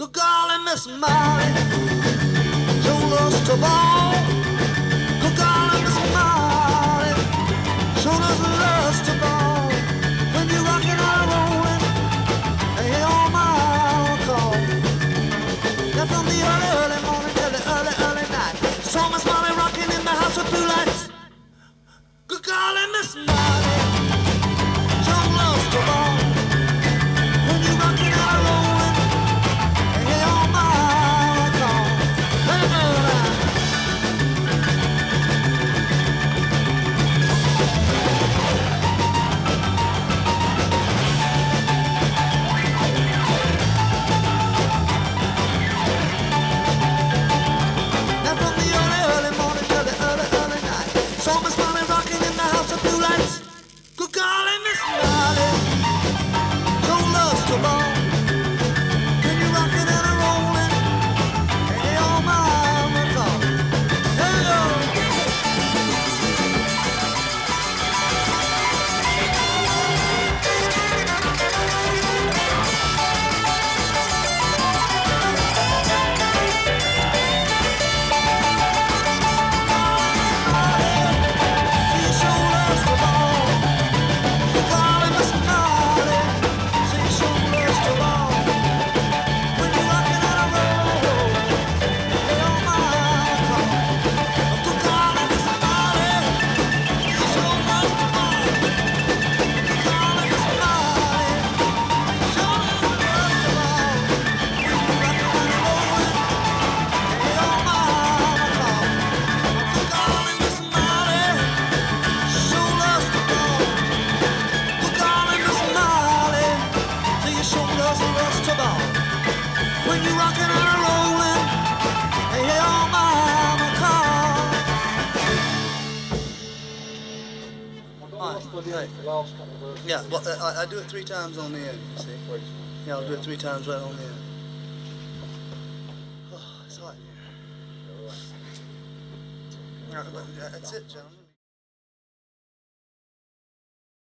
Good golly, Miss Molly, you lost the ball. Good golly, Miss Molly, sure does lost the ball. When you rockin' and rollin', and you're on my call. Now from the early morning till the early night, saw Miss Molly rockin' in the house with blue lights. Good golly, Miss Molly, sure lost the ball. When you rockin' and rollin', and you're on my call. Let it go now. Now from the early morning till the early night, saw Miss Molly rocking in the house of blue lights. Good golly, Miss Molly, so loves to ball. When you rocking and a rolling, hey, oh my call. There you go. She so loves to ball. Good golly, Miss Molly, she so loves to ball. When you rocking and a roll, hey, oh my call. Good golly, Miss Molly, she so loves to ball. Good golly, Miss Molly, she so loves to ball. When you rocking and a rollin', hey, oh my call. Good golly, Miss Molly, so loves to ball. Good golly, Miss Molly, till your shoulders rust to ball. When you rockin' and a rollin', hey, hey, oh mama call. Right. Yeah, well, I do it 3 times on the end, you see. Yeah, I'll do it 3 times right on the end. Oh, it's hot in here. All right, that's it, gentlemen.